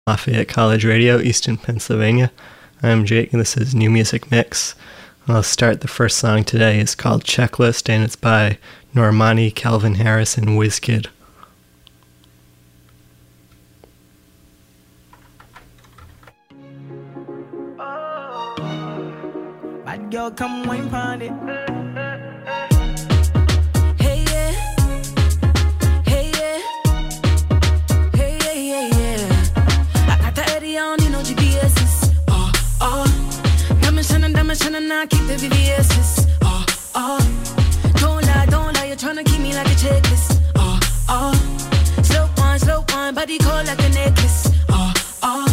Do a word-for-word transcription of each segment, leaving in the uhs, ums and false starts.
Lafayette College Radio, Easton, Pennsylvania. I'm Jake, and this is New Music Mix. I'll start. The first song today is called Checklist, and it's by Normani, Calvin Harris, and WizKid. Bad girl, come wine pon it. Hey yeah, hey yeah, hey yeah, yeah, yeah. I got the Eddie, I don't need no G P S's. Oh, oh, diamond shining, diamond shining, I keep the V V S's. Oh, oh, don't lie, don't lie, you're tryna keep me like a checklist. Oh, oh, slow wine, slow wine, body cold like a necklace. Oh, oh,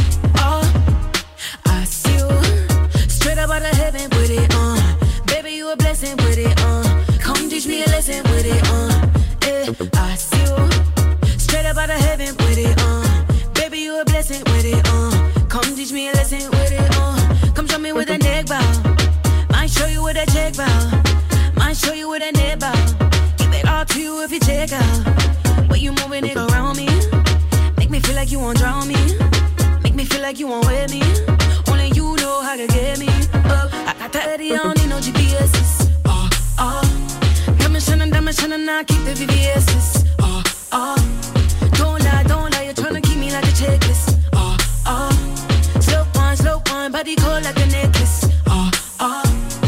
oh, I see you straight up out of heaven with it on. Uh. Baby, you a blessing with it on. Uh. Come teach me a lesson with it on. Uh. Eh, I see you straight up out of heaven with it on. Uh. Baby, you a blessing with it on. Uh. Come teach me a lesson with it on. Uh. Come show me with a neck bow. Might show you with a check bow. Might show you with a neck bow. Give it all to you if you check out. Way you moving it around me. Make me feel like you won't drown me. Make me feel like you won't wear me. Only you know how to get me up. I got the Eddie, I don't need no G P S's. Oh, oh, diamond shining, diamond shining, I keep the V V S's. Oh, oh, don't lie, don't lie, you're tryna keep me like a checklist. Oh, oh, slow wine, slow wine, body cold like a necklace. Oh, oh,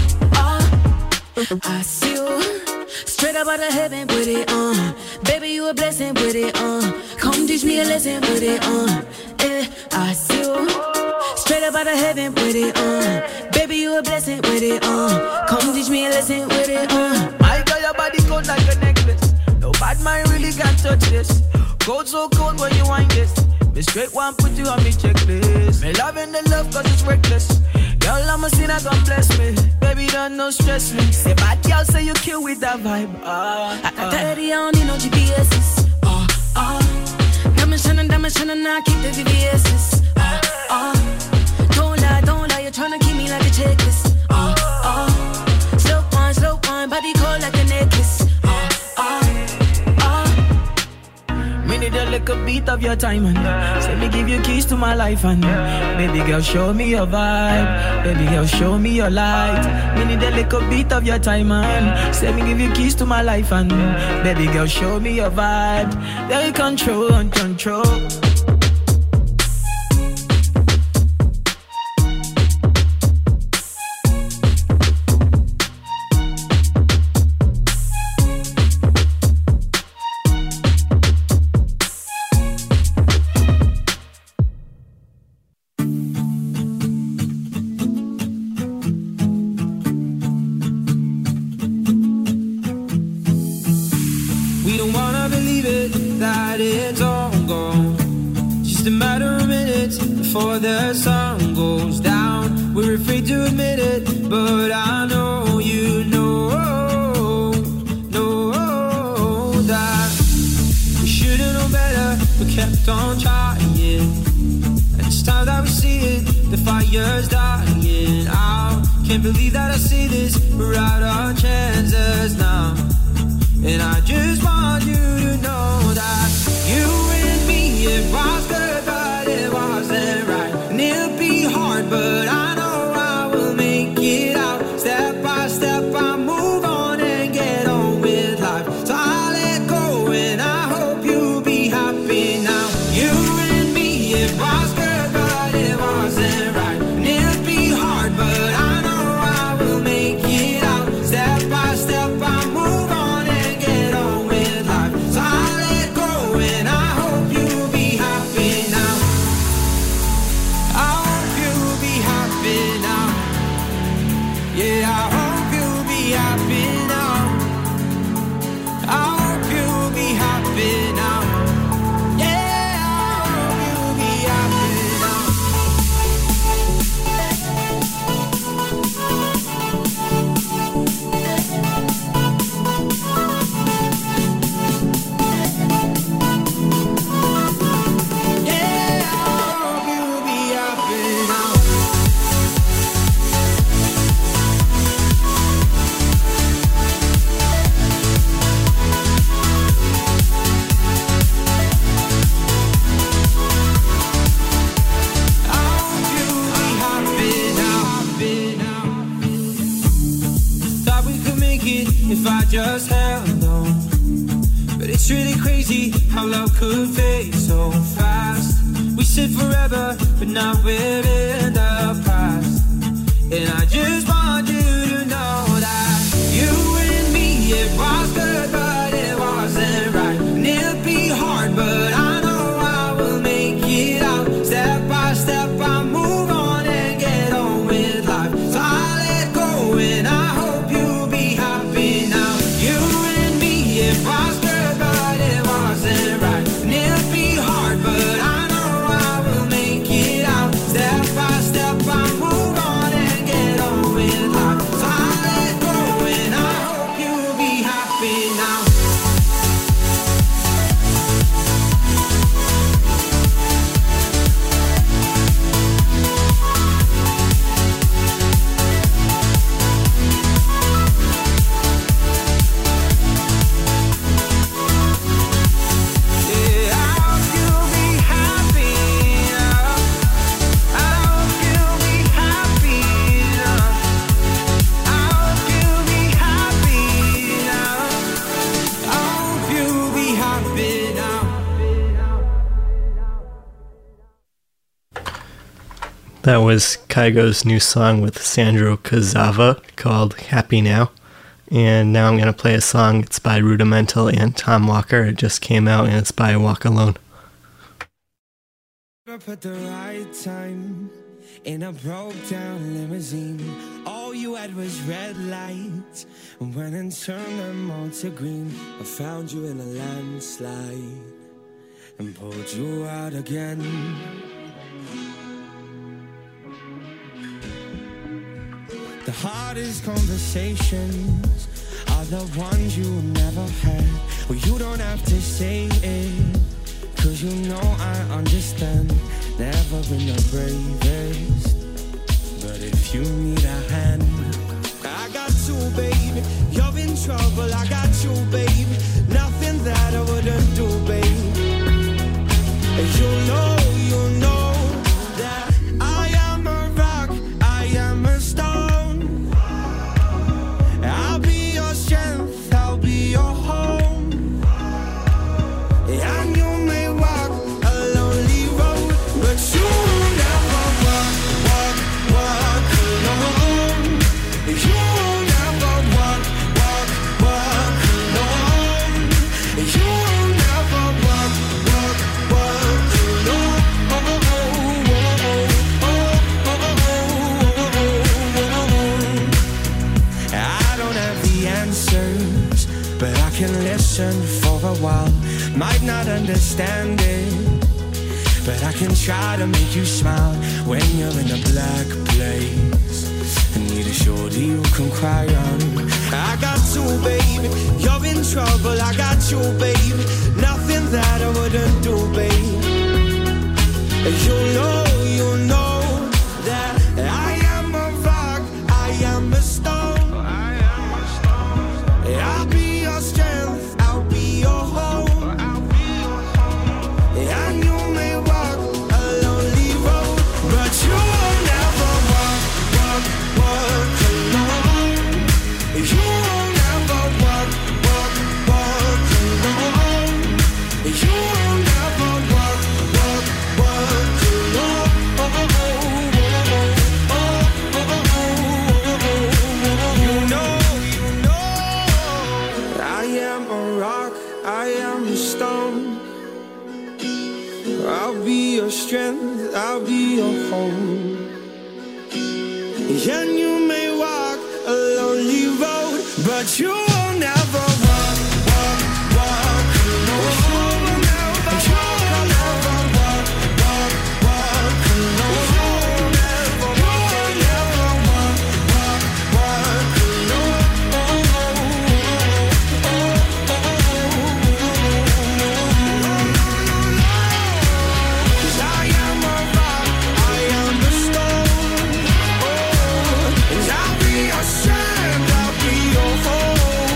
oh, I see you straight up out of heaven with it on. Uh. Baby, you a blessing with it on. Uh. Come teach me a lesson with it on. Uh. Eh, I see you straight up out of heaven with it on. Uh. Baby, you a blessing with it on. Uh. Come teach me a lesson with it on. Uh. My girl, your body cold like a necklace. No bad mind really can't touch this. Cold so cold when you wind this. Me straight one put you on me checklist. Me loving the love cause it's reckless. Girl, I'm a sinner, God bless me. Baby, don't no stress me. Say bad girl, say you kill with that vibe. Uh, I got the Eddie, I don't need no G P S's. Oh, oh, diamond shining, diamond shining, I keep the V V S's. Oh, oh, don't lie, don't lie, you're tryna keep me like a checklist. Oh, oh, slow wine, slow wine, body cold like a necklace. Oh, oh, oh. Me need a little beat of your time, and say me give you keys to my life, and baby girl, show me your vibe. Baby girl, show me your light. Me need a little beat of your time, and say me give you keys to my life, and baby girl, show me your vibe. They control and control. Before the sun goes down, we're afraid to admit it, but I know you know, know that we should've known better, but kept on trying. And it's time that we see it, the fire's dying out. Can't believe that I see this, we're out of chances now. And I just want you to know that you and me, it was good, but it wasn't right. And it'll be hard, but I know I will make it out. Step by step, I move on and get on with life. So I'll let go and I hope you'll be happy now. You and me, it was good, but it wasn't right. And it'll be hard, but I know I will make it out. Step by step, I move on and get on with life. So I'll let if I just held on. But it's really crazy how love could fade so fast. We said forever, but now we're in the past. And I just want you to know that you and me, it was good, but it wasn't right. And it'll be hard, but I know I will make it out. Step by step, I move on and get on with life. So I let go and I hope you'll be happy now. You and me, it was good, but it wasn't right. And it'll be hard, but I know I will make it out. Step by step, I move on and get on with life. So I let go and I hope you'll be happy now. Yeah, I hope you'll be happy now. I hope you'll be happy now. I hope you'll be happy now. I hope you'll be happy now. That was Kygo's new song with Sandro Cazava called Happy Now. And now I'm going to play a song. It's by Rudimental and Tom Walker. It just came out and it's by Walk Alone. Up at the right time in a broke down limousine. All you had was red lights and went and turned them all to green. I found you in a landslide and pulled you out again. The hardest conversations are the ones you never had. Well, you don't have to say it, cause you know I understand. Never been the bravest, but if you need a hand, I got you, baby. You're in trouble, I got you, baby. Nothing that I wouldn't do, baby. You know, you know that I am a rock, I am a stone. I'll be your strength, I'll be your home. And you may walk a lonely road, but you will never walk, walk, walk alone. You will never walk, walk, walk alone. You will never walk, walk, walk alone. Oh, oh, oh, oh, oh, oh, oh. I don't have the answers, but I can listen for a while. Might not understand it, but I can try to make you smile when you're in a black place. I need a shoulder you can cry on. I got you, baby. You're in trouble, I got you, baby. Nothing that I wouldn't do, baby. You know, you know that I am a rock, I am a stone. I'll be your strength, I'll be your home. And you may walk a lonely road, but you will never walk, walk, walk alone. You will never walk, walk, walk alone. You will never walk, walk, walk alone. Oh, oh, oh, oh, oh, oh, oh, oh. You know, you know, I am a rock, I am a stone. I'll be your strength, I'll be your home. And you may walk a lonely road, but you will never walk, walk, walk alone. You will never, you will never walk, walk, walk alone. You will never, you will never walk, walk, walk alone. Oh, oh, oh, oh, cause I am a rock, I am a stone. Oh, and I'll be your strength, I'll be your hope.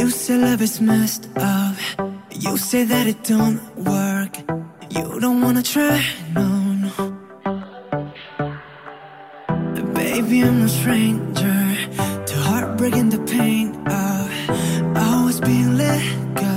You say love is messed up. You say that it don't work. You don't wanna try, no, no. Baby, I'm no stranger to heartbreak and the pain of always being let go.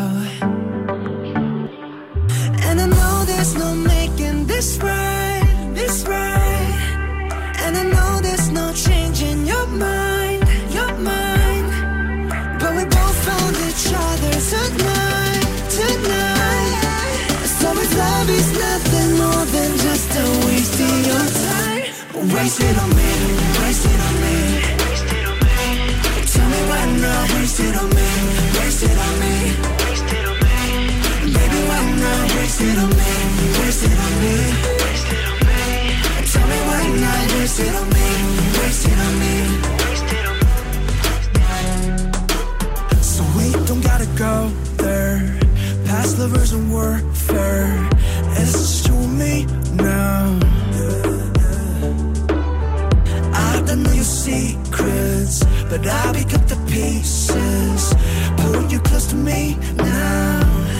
And I know there's no making this right, this right. And I know there's no changing your mind, your mind. But we both found each other tonight, tonight. So if love is nothing more than just a waste of your time, waste it on me, waste it on me. Tell me why not, waste it on me, waste it on me. Baby, why not, waste it on me, waste it on me. Tell me why not, waste it on me, waste it on me. So we don't gotta go there, past lovers and warfare. It's just you and me now. I don't know your secrets, but I'll pick up the pieces, pull you close to me now.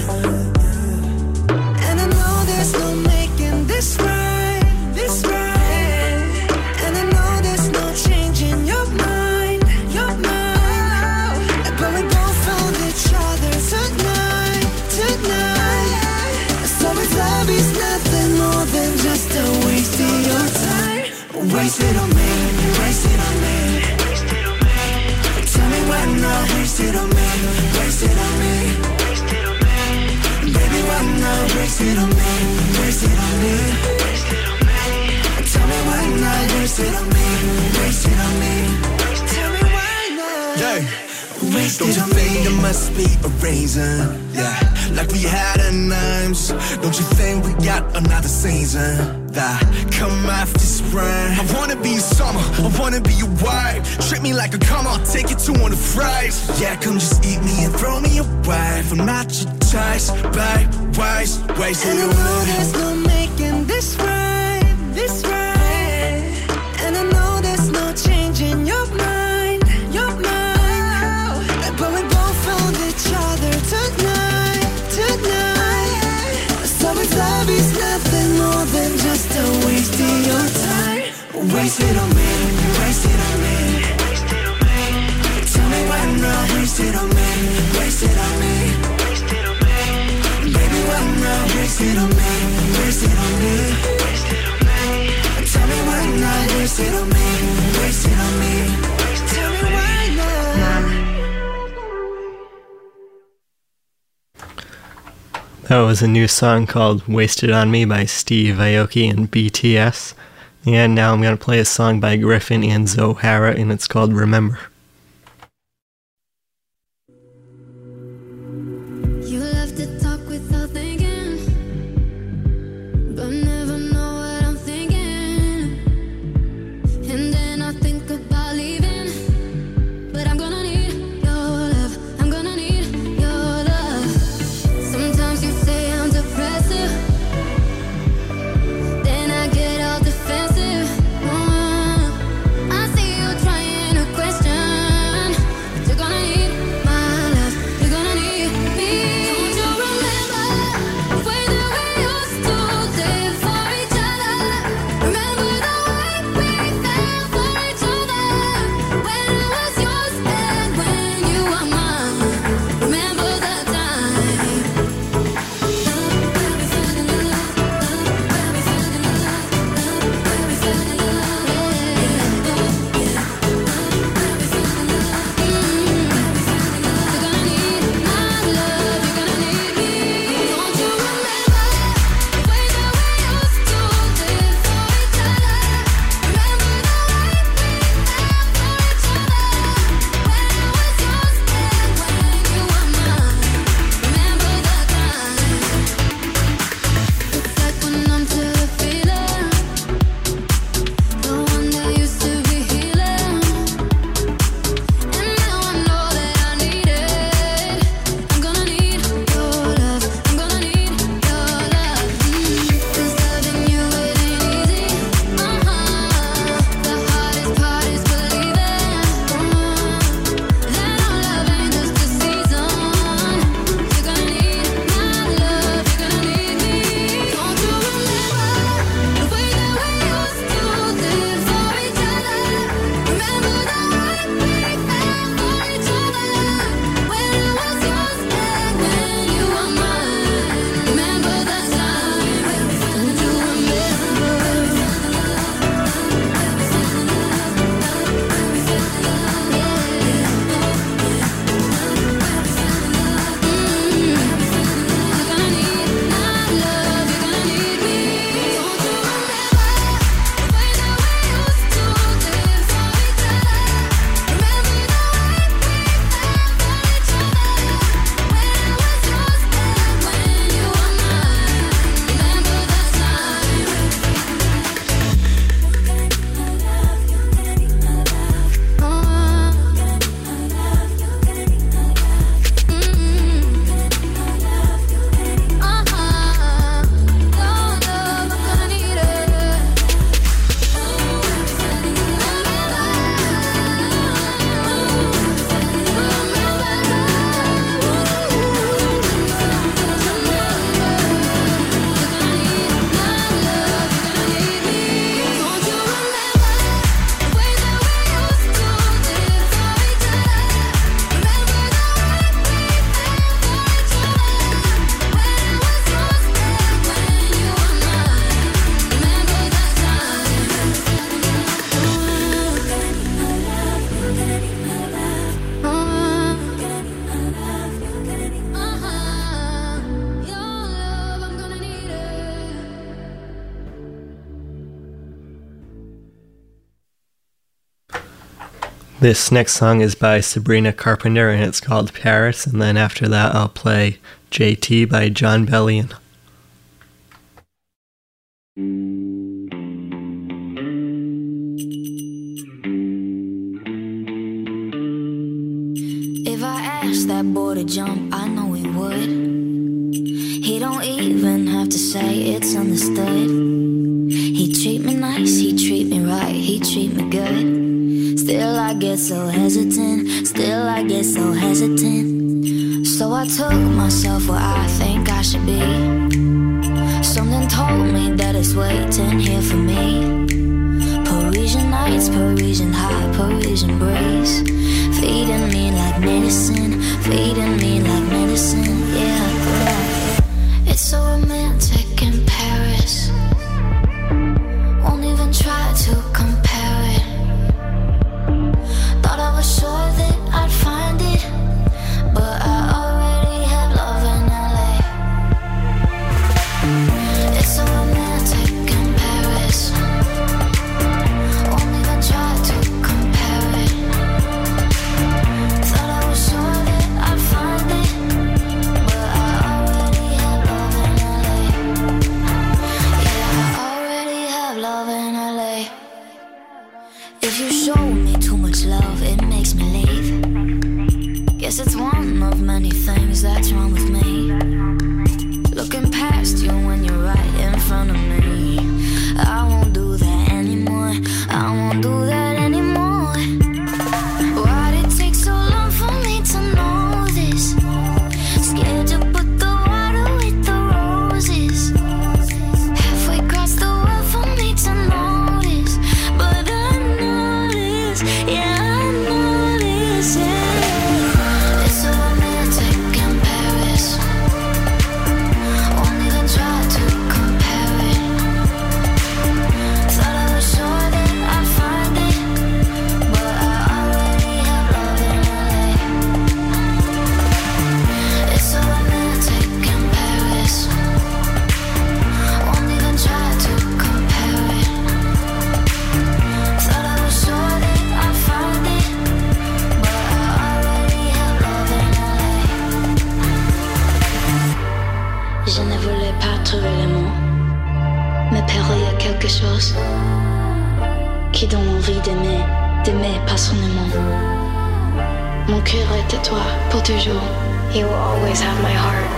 And I know there's no making this right, this right. And I know there's no changing your mind, your mind. But we both found each other tonight, tonight. So if love is nothing more than just a waste of your time, waste it on me, waste it on me. Tell me why not, waste it on me, waste it on me. Baby, why not, waste it on me, waste it on me. Tell me why not, waste it on me, waste it on me. Tell me why not, yeah. Waste Don't it you on think me. there must be a reason? Yeah, like we had a names. Don't you think we got another season that come after spring? I wanna be summer, I wanna be your wife. Treat me like a come on, take you to one of the fries. Yeah, come just eat me and throw me away. I'm not your choice, babe, waste, waste And it I know away. there's no making this right, this right. And I know there's no changing your mind, your mind. But we both found each other tonight, tonight. So if love is nothing more than just a waste of your time, waste it on me, waste it on me. Tell me why not, waste it on me, waste it on me. Baby, why not, waste it on me, waste it on me. Tell me why not, waste it on me, waste it on me. Tell me why not. That was a new song called Wasted on Me by Steve Aoki and B T S. And now I'm going to play a song by Griffin and Zohara, and it's called Remember. You love to talk without thinking, but never know what I'm thinking. And then I think about leaving, but I'm gonna need your love, I'm gonna need your love. Sometimes you say I'm depressive, then I get all defensive. uh, I see you trying to question This next song is by Sabrina Carpenter and it's called Paris, and then after that I'll play J T by Jon Bellion. If I asked that boy to jump, I know he would. He don't even have to say it's understood. He treat me nice, he treat me right, he treat me good. Still I get so hesitant, still I get so hesitant. So I took myself where I think I should be. Something told me that it's waiting here for me. Parisian nights, Parisian high, Parisian breeze, feeding me like medicine, feeding me like medicine, yeah, yeah. It's so romantic in Paris. Won't even try to compare it. Thought I was sure that I'd find it, but I already have love in L A. It's so romantic in Paris. Won't even try to compare it. Thought I was sure that I'd find it, but I already have love in L A. Yeah, I already have love in L A. If you show me too much love, it makes me leave. Guess it's one of many things that's wrong with me. Looking past you when you're right in front of me. I won't do that anymore, I won't do that anymore. Why'd it take so long for me to know this? Scared to put the water with the roses. Halfway across the world for me to notice, but I notice, yeah, I notice, yeah. It's so romantic in Paris. Won't even try to compare it. Thought I was sure that I'd find it, but I already have love in L A. It's so romantic in Paris. Won't even try to compare it. Thought I was sure that I'd find it, but I already have love in L A. Je ne voulais pas trouver les mots, mais Pero, il y a quelque chose qui donne envie d'aimer, d'aimer passionnément. Mon cœur est à toi pour toujours. You will always have my heart.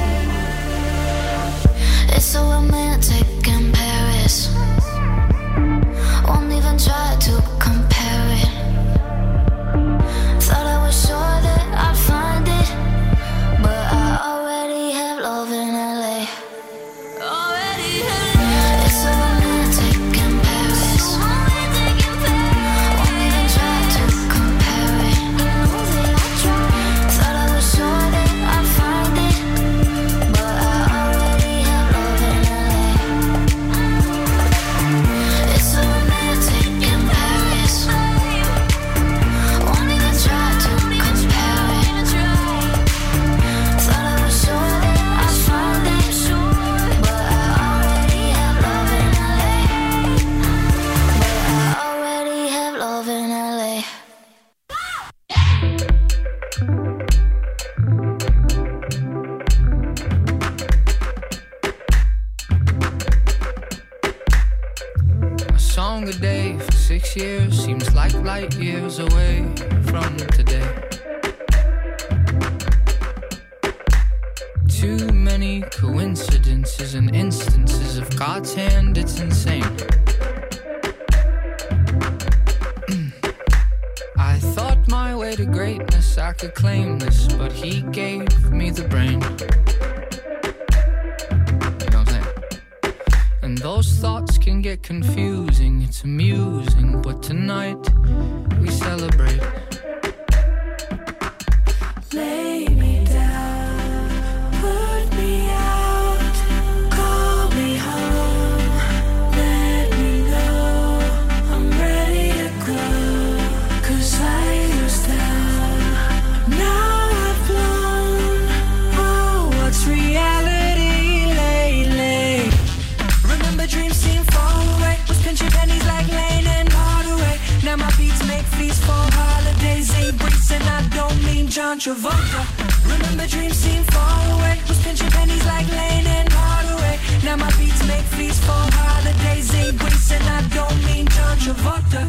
It's so romantic in Paris. Won't even try to compare it. Thought I was sure that I'd find it, but I already have love in L A. Already have. It's so romantic in Paris. Won't even try to compare it. Thought I was sure that I'd find it, but I already have love in L A. It's so romantic in Paris. Won't even try to compare it. Thought I was sure that I'd find it, but I already have love in L A. But I already have love in L A. A song a day for six years seems like light years away from today. Too many coincidences and instances of God's hand, it's insane. I thought my way to greatness, I could claim this, but he gave me the brain. You know what I'm saying? And those thoughts can get confusing, it's amusing, but tonight we celebrate. Lay me down, put me out, call me home, let me know I'm ready to go. 'Cause I was down, now I've blown. Oh, what's reality lately? Remember dreams seem far away, was pinching pennies like Lane and Hardaway. Now my beats make feast for her. John Travolta. Remember dreams seem far away. Was pinching pennies like Lane and Hardaway. Now my beats make feast for holidays in Greece, and I don't mean John Travolta.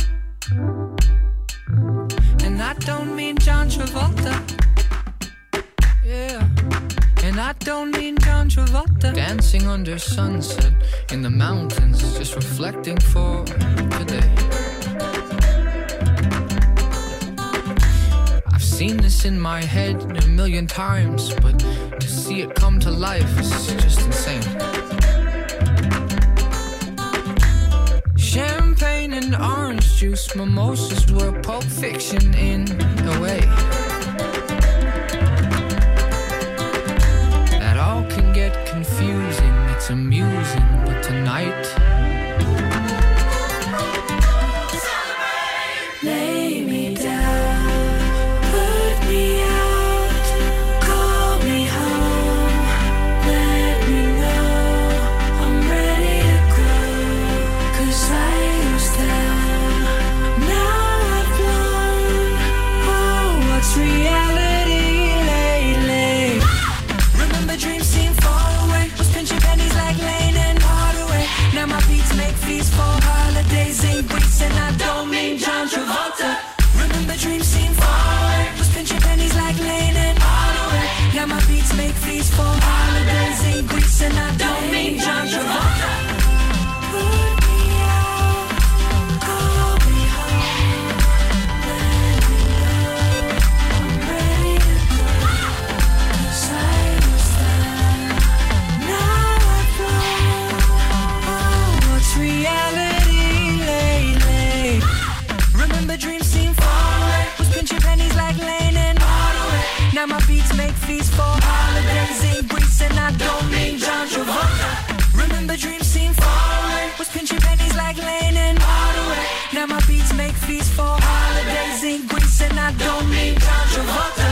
And I don't mean John Travolta. Yeah. And I don't mean John Travolta. Dancing under sunset in the mountains, just reflecting for today. I've seen this in my head a million times, but to see it come to life is just insane. Champagne and orange juice, mimosas were Pulp Fiction in a way. That all can get confusing, it's amusing, but tonight Lay me down, put me out, call me home, let me know I'm ready to go. 'Cause I was down, now I've blown. Oh, what's reality lately? Remember dreams seem far away. Was pinching pennies like Lane and Hardaway. Now my beats make feast for holidays in Greece, and I don't mean John Travolta. Remember dreams seem far away. Was pinching pennies like Lane and Hardaway. Now my beats make feast for holidays in Greece, and I don't mean John Travolta. Put me out, call me home, let me know I'm ready to go. 'Cause I was down, now I've blown. Oh, what's reality lately? Remember dreams seem far away. Was pinching pennies like Lane and Hardaway. Now my beats make feast for holidays in Greece, and I don't mean John Travolta. Remember dreams seem far away. Was pinching pennies like Lane and Hardaway. Now my beats make feast for holidays in Greece, and I don't mean John Travolta.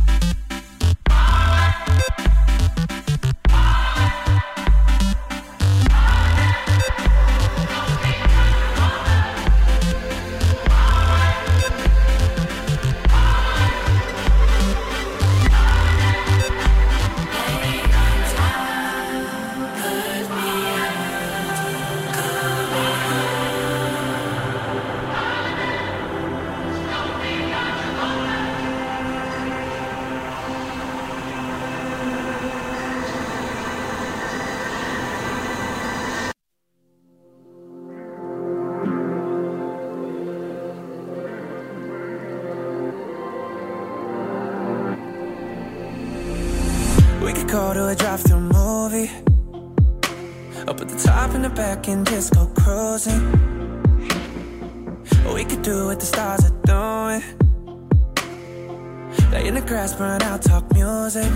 We could go to a drive-thru movie, up at the top and the back and just go cruising. Or we could do what the stars are doing, lay in the grass, burn out, talk music.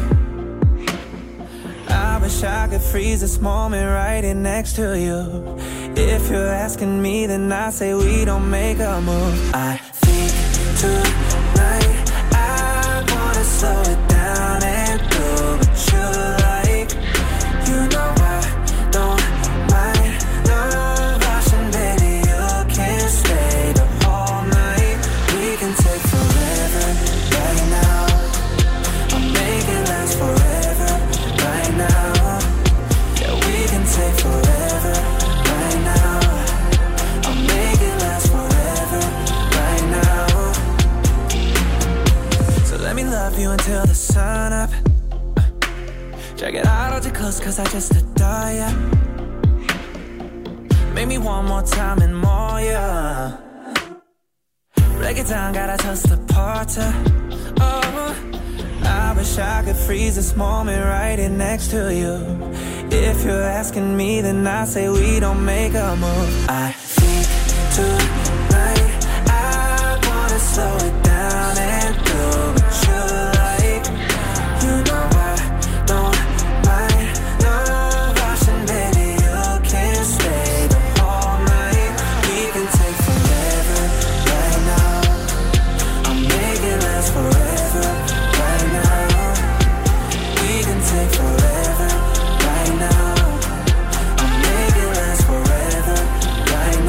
I wish I could freeze this moment right here next to you. If you're asking me, then I say we don't make a move. I think tonight I wanna slow it down and do what you like. You know I don't mind no rushing, baby. You can stay the whole night. We can take forever right now. I'll make it last forever right now. Yeah, we can take forever right now. I'll make it last forever right now. So let me love you until the sun up. Check it out, hold you close, cause I just adore ya. Make me one more time and more, yeah. Break it down, gotta toast the porter. Oh, I wish I could freeze this moment right here next to you. If you're asking me, then I say we don't make a move. I think tonight I wanna slow it down and do what you like. You know I don't mind no rushing, baby. You can stay the whole night. We can take forever right now. I'll make it last forever right now. We can take forever right now. I'll make it last forever right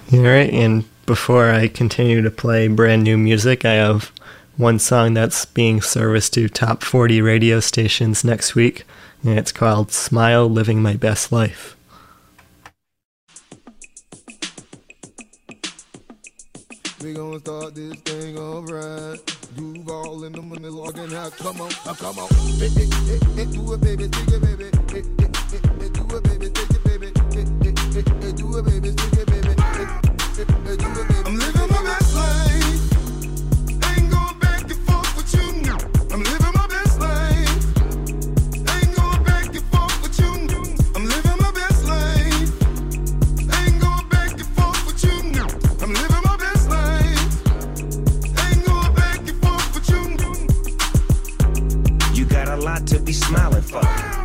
Alright, and before I continue to play brand new music, I have one song that's being serviced to top forty radio stations next week, and it's called Smile, Living My Best Life. We gonna start this thing alright. Duval in the money logging out. Come on, now come on. Hey, hey, hey, hey, do it, baby, take it, baby. Hey, hey, hey, hey, do it, baby, take it, baby. Hey, hey, hey, hey, do it, baby, take it, baby. Hey, hey, hey, do it, baby. I'm living my best life. Ain't going back and forth with you. I'm living my best life. Ain't going back and forth with you. I'm living my best life. Ain't going back and forth with you. I'm living my best life. Ain't going back and forth with you. You got a lot to be smiling for.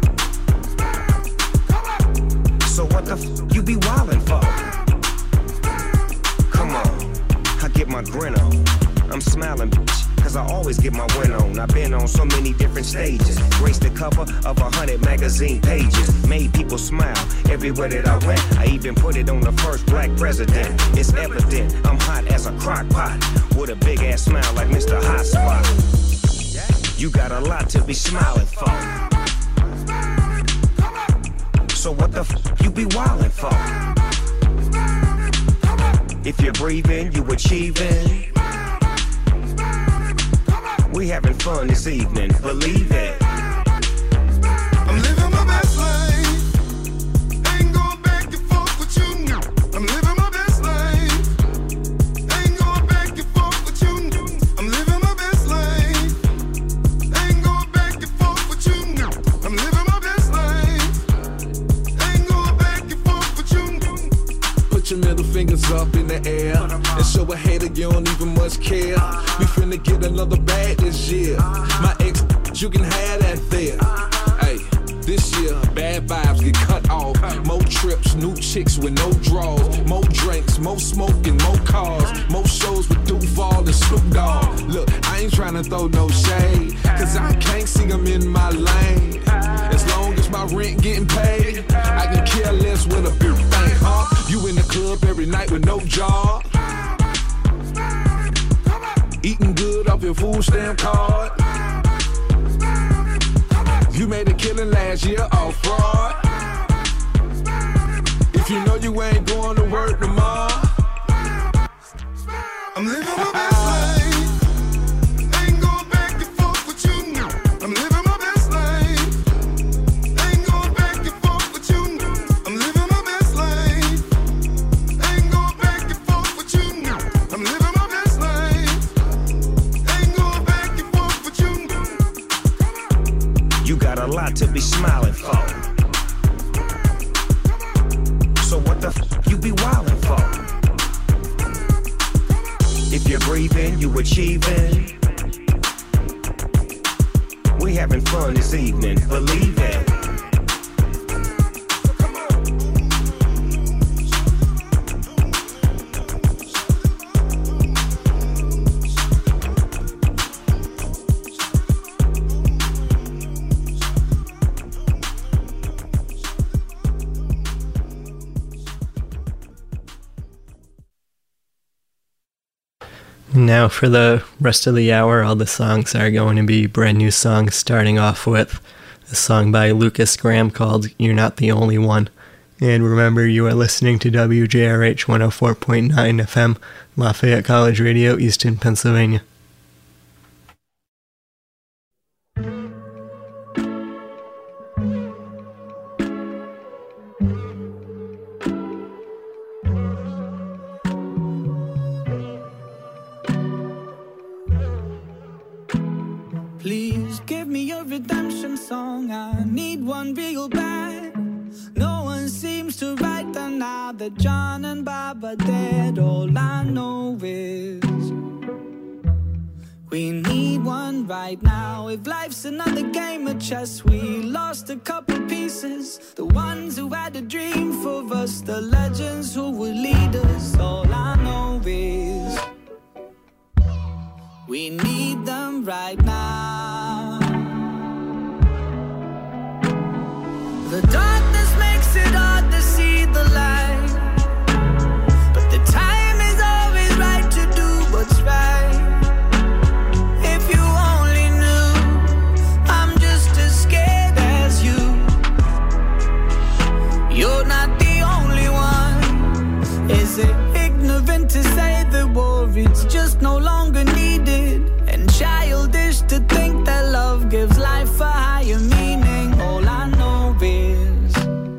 So what the f you be wildin' for? Come on, I get my grin on. I'm smiling, bitch, cause I always get my win on. I've been on so many different stages, graced the cover of a hundred magazine pages, made people smile everywhere that I went. I even put it on the first black president. It's evident I'm hot as a crock pot, with a big ass smile like Mister Hot Spot. You got a lot to be smiling for. So what the f you be wildin' for? If you're breathing, you achieving. We having fun this evening, believe it. I'm living my best life. Ain't going back and forth with you. I'm living my best life. Ain't going back and forth with you. I'm living my best life. Ain't going back and forth with you. I'm living my best life. Ain't going back and forth with you. Put your middle fingers up in the air and show a hater you don't even much care. We finna get another bag this year. My ex, you can have that there. Hey, this year, bad vibes get cut off. More trips, new chicks with no draws. More drinks, more smoking, more cars. More shows with Duval and Snoop Dogg. Look, I ain't tryna throw no shade, cause I can't see them in my lane. As long as my rent getting paid, I can care less with a big thing, huh? You in the club every night with no job, eating good off your food stamp card. You made a killing last year off fraud. If you know you ain't going to work tomorrow, I'm living my best life. Ain't going back and forth with you. I'm living my best life. Ain't going back and forth with you. I'm living my best life. Ain't going back and forth with you. I'm living my best life. Ain't going back and forth with you. You got a lot to be smiling for. So what the f you be wildin' for? If you're breathing, you achieving. We having fun this evening, believe it. Now for the rest of the hour, all the songs are going to be brand new songs, starting off with a song by Lucas Graham called You're Not the Only One. And remember, you are listening to W J R H one oh four point nine F M, Lafayette College Radio, Easton, Pennsylvania. Please give me a redemption song. I need one real bad. No one seems to write them now that John and Bob are dead. All I know is we need one right now. If life's another game of chess, we lost a couple pieces. The ones who had a dream for us, the legends who would lead us. All I know is we need them right now. The darkness makes it hard to see the light, but the time it's just no longer needed. And childish to think that love gives life a higher meaning. All I know is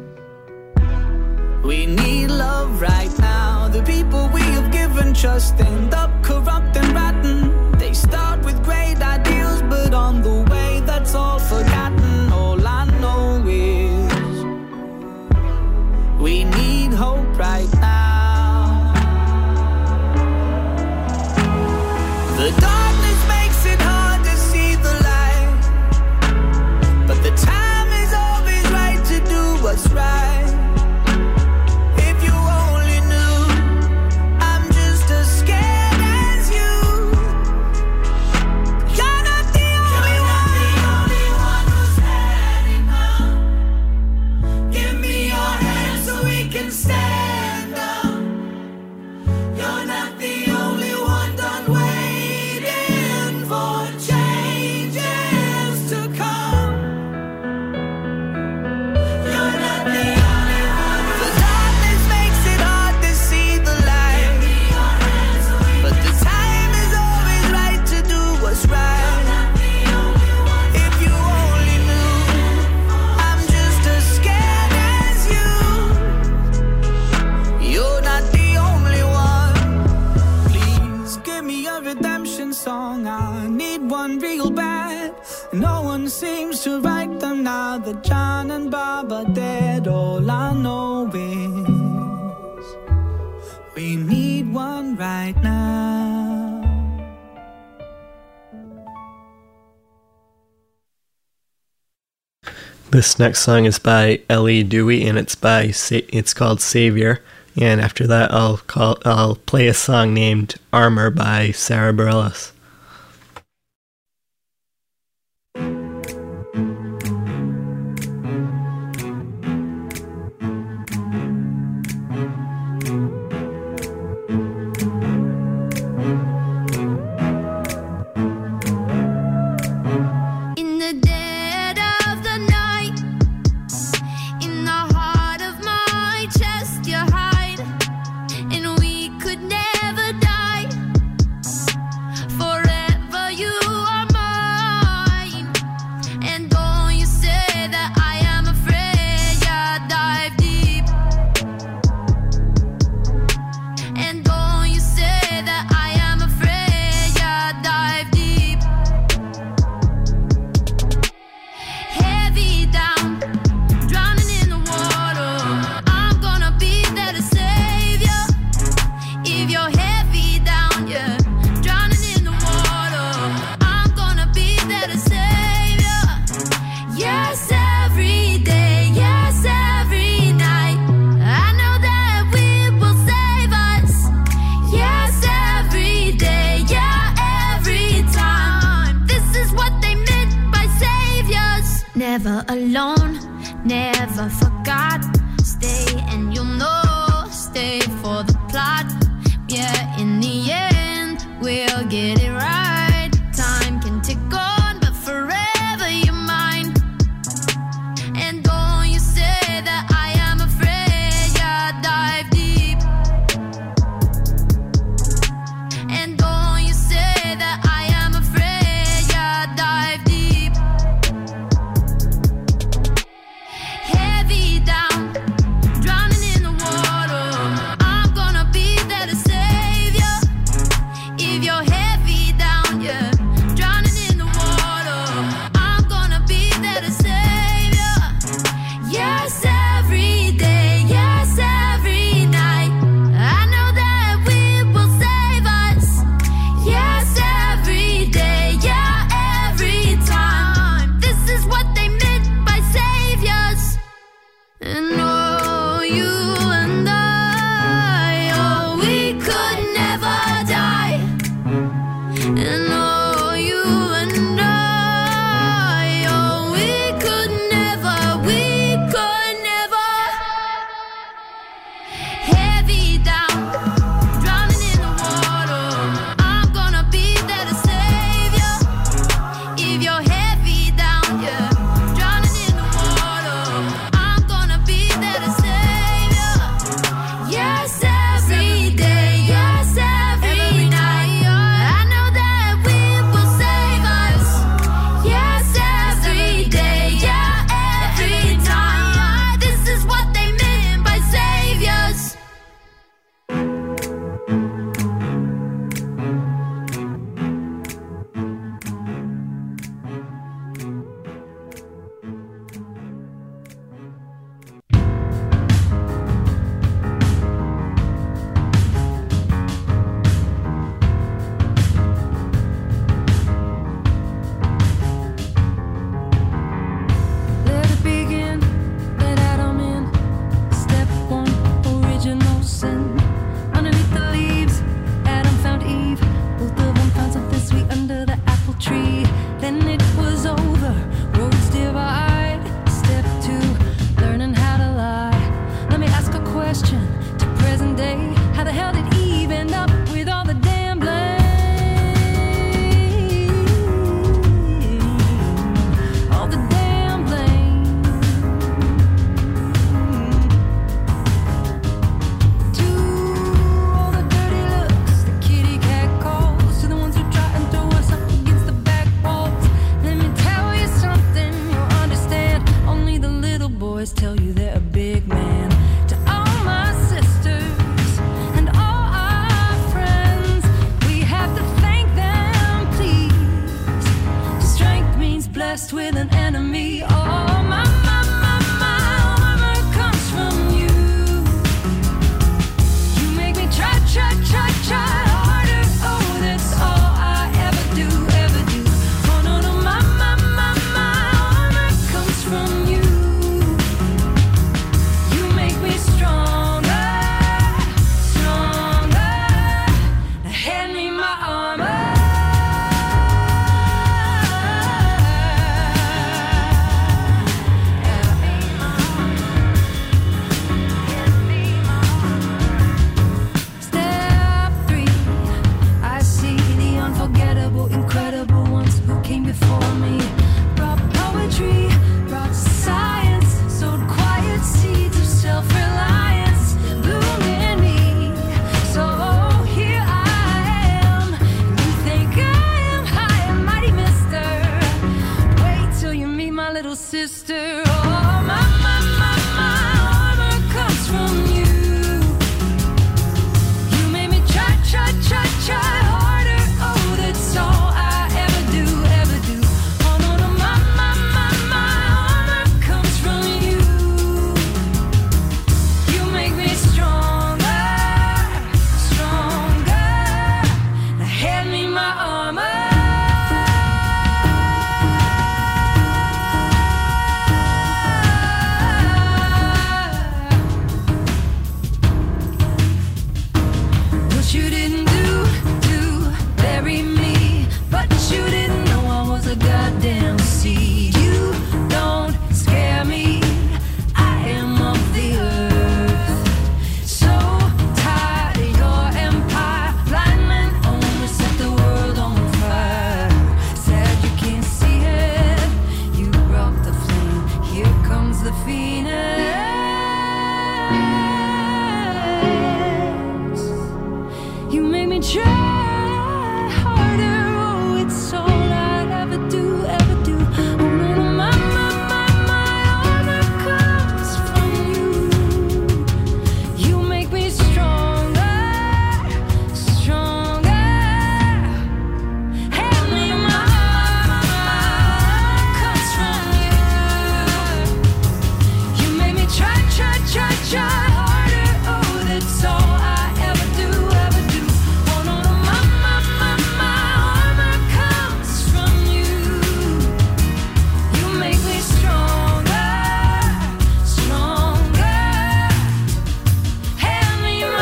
we need love right now. The people we have given trust end up corrupt and rotten. They start with great ideals, but on the way that's all forgotten. All I know is we need hope right now. The darkness makes it hard to see the light, but the time is always right to do what's right. Song, I need one real bad. No one seems to write them now that John and Bob are dead. All I know is we need one right now. This next song is by Ellie Dewey, and it's by it's called Savior. And after that, I'll call I'll play a song named Armor by Sarah Bareilles. Never alone, never forgot. Stay and you'll know, stay for the plot. Yeah, in the end, we'll get it right. Time can tick on, but forever you're mine. And don't you say that I am afraid, yeah, dive deep. And don't you say that I am afraid, yeah, dive deep. Heavy down, drowning in the water. I'm gonna be try harder. Oh, it's all I'd ever do, ever do. Oh, no, no, my, my, my, my armor comes from you. You make me stronger, stronger. Hand me my armor comes from you. You make me try, try, try, try harder. Oh, that's all I ever do, ever do. Oh, no, no, my, my, my, my armor comes from you. You make me stronger, stronger. Hand me my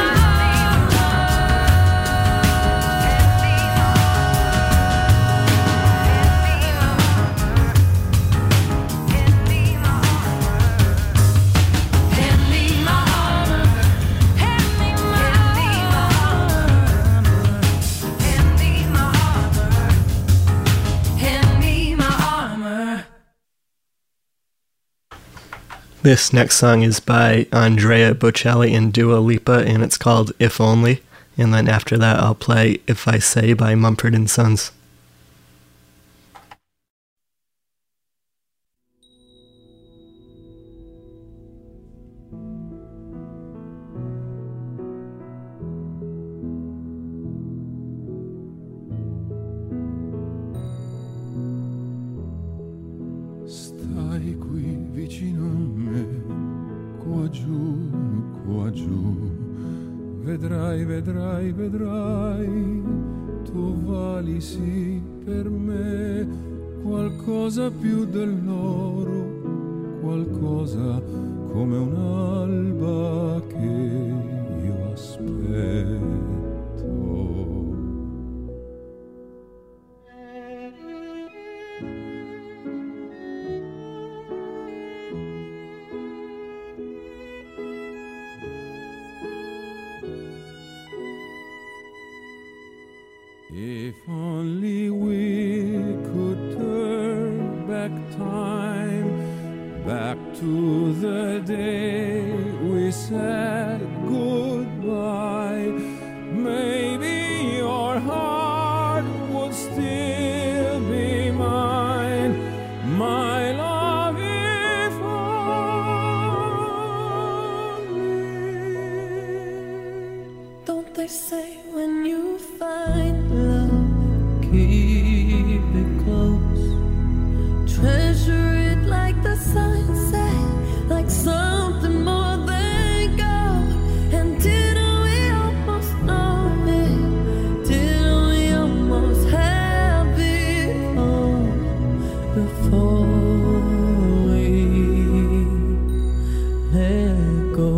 Hand me my armor. Hand me my armor. Hand me my armor. Hand me my armor. This next song is by Andrea Bocelli and Dua Lipa, and it's called If Only. And then after that, I'll play If I Say by Mumford and Sons. Stai qui vicino a me, qua giù, qua giù. Vedrai, vedrai, vedrai, tu vali sì per me qualcosa più dell'oro, qualcosa come un'alba che io aspetto. If only we could turn back time, back to the day we said goodbye, maybe your heart would still be mine, my love, if only. Don't they say when you find love, keep it close, treasure it like the signs say, like something more than gold. And didn't we almost know it? Didn't we almost have it all before we let go?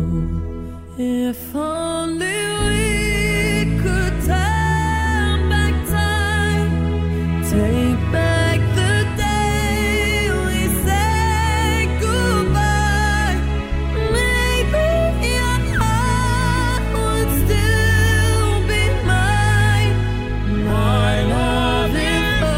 If only we could turn back time, take back the day we said goodbye, maybe your heart would still be mine, my love, if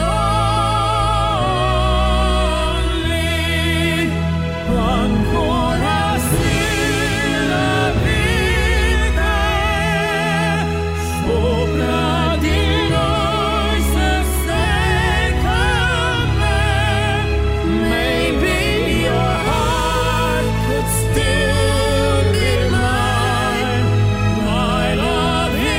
only. Ancora sì la vita è sopra di noi, se sei con me, maybe your heart could still be mine, my love, if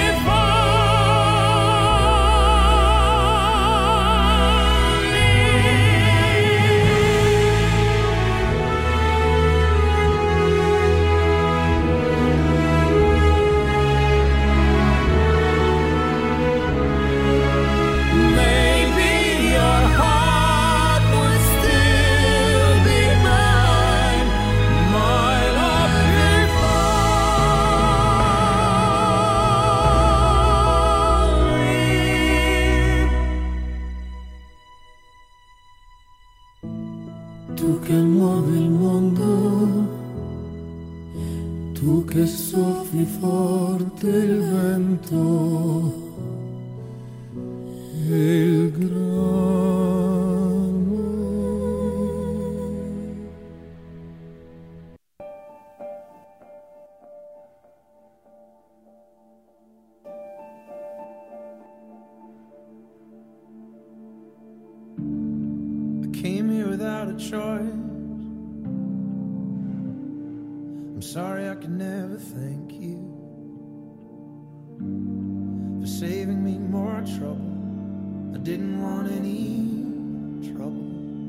only. Maybe your heart would still be mine, my love, if only. Tu che muovi il mondo, tu che soffri forte il vento e il grano. a choice. I'm sorry I can never thank you for saving me more trouble. I didn't want any trouble.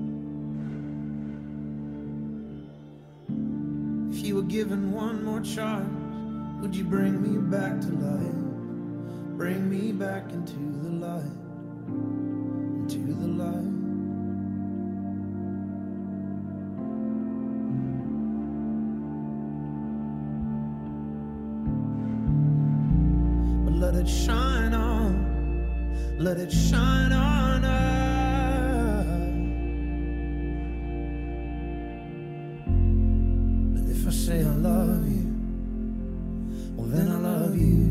If you were given one more chance, would you bring me back to life? Bring me back into the light, into the light. But let it shine on, let it shine on us. And if I say I love you, well then I love you.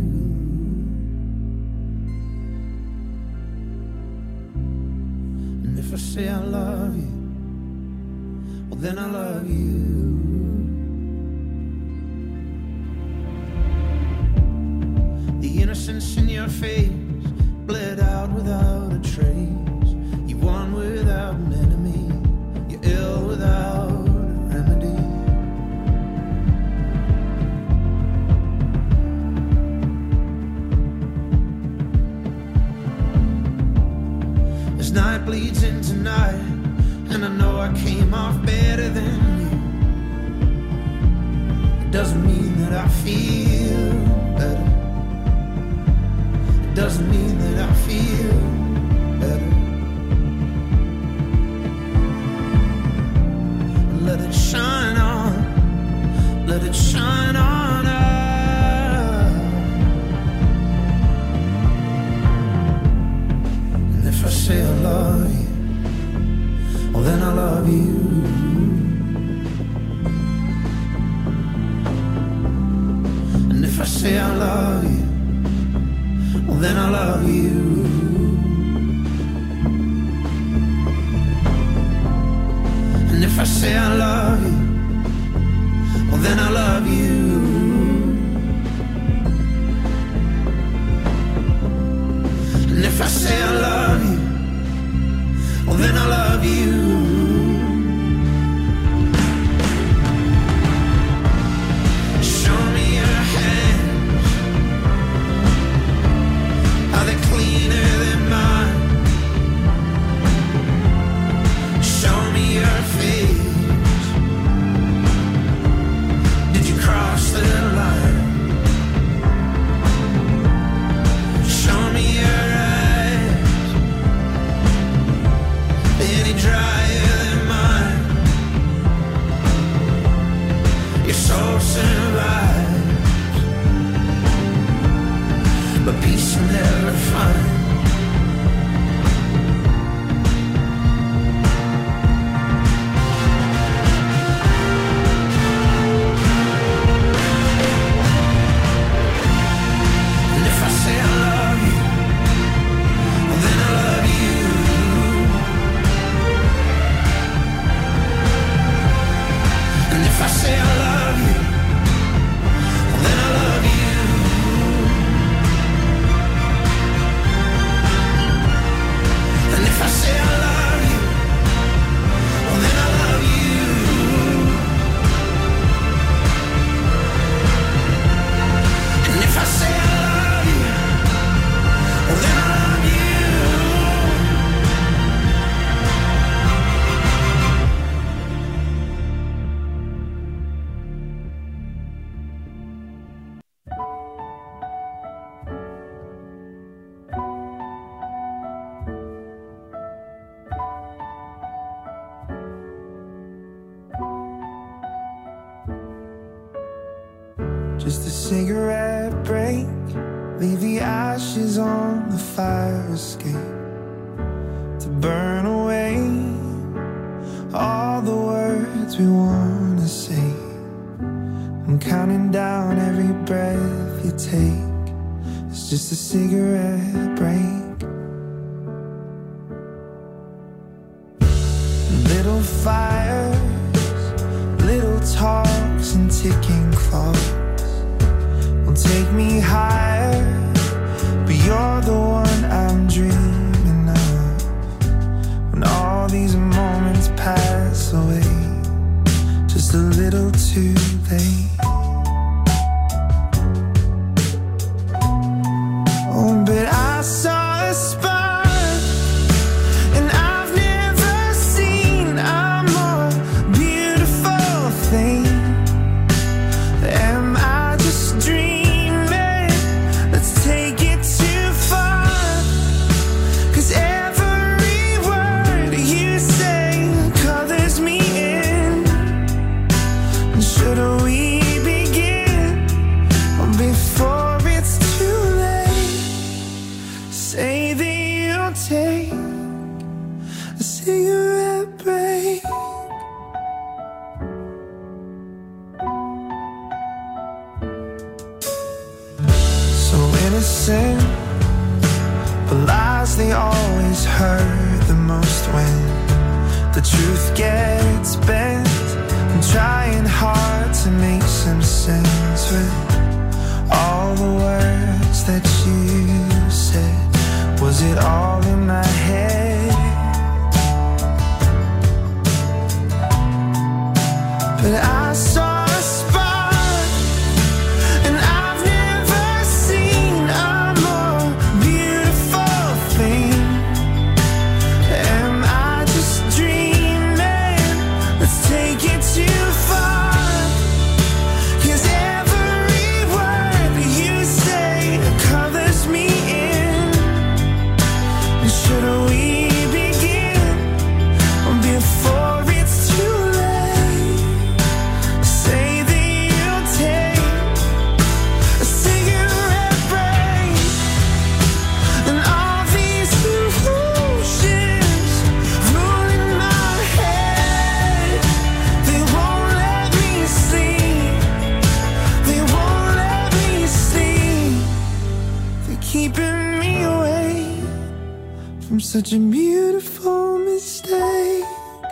And if I say I love you, well then I love you. The innocence in your face bled out without a trace. You won without an enemy. You're ill without a remedy. As night bleeds into night, and I know I came off better than you, it doesn't mean that I feel better. It doesn't mean that I feel better. Let it shine on, let it shine on us. And if I say I love you, well then I love you. And if I say I love you, well then I love you. And if I say I love you, well then I love you. And if I say I love you, well then I love you. Show me your hands, are they cleaner than mine? Show me your face, did you cross the line? Show me your eyes, any drier than mine? Your soul survives, but peace you'll never find. And if I say I love you, well then I love you. And if I say I love you, well then I love you. And if I say I love you, well then I love you. And if I say I love you, well then I love you. Just a cigarette break, leave the ashes on the fire escape to burn away all the words we wanna say. I'm counting down every breath you take. It's just a cigarette break. Little fires, little talks and ticking clocks will take me higher, but you're the one I'm dreaming of. When all these moments pass take a cigarette break. So innocent, but lies, they always hurt the most when the truth gets bent. I'm trying hard to make some sense with all the words that you said. Was it all in my head? But I saw a spark, and I've never seen a more beautiful thing. Am I just dreaming? Let's take it too far. 'Cause every word that you say colors me in. And should we begin before it's too late? Say that you'll take a cigarette break. And all these illusions ruling my head, they won't let me sleep. They won't let me sleep. They're keeping me away from such a beautiful mistake.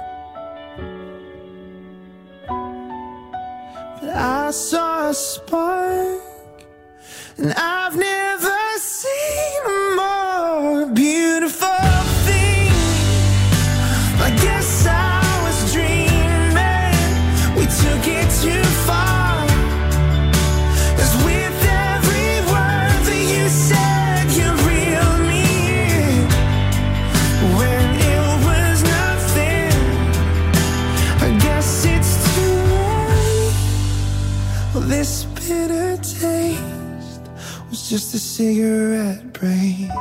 But I saw a spark, and I've never seen a more beautiful thing. I guess I was dreaming, we took it too far. 'Cause with every word that you said, you reeled me in. When it was nothing, I guess it's too late. Well, this bitter taste was just a cigarette break.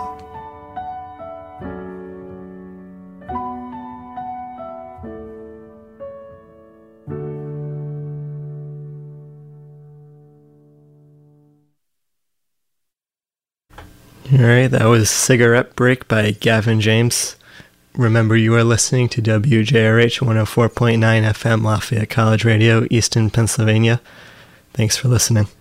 Alright, that was Cigarette Break by Gavin James. Remember, you are listening to W J R H one oh four point nine F M Lafayette College Radio, Easton, Pennsylvania. Thanks for listening.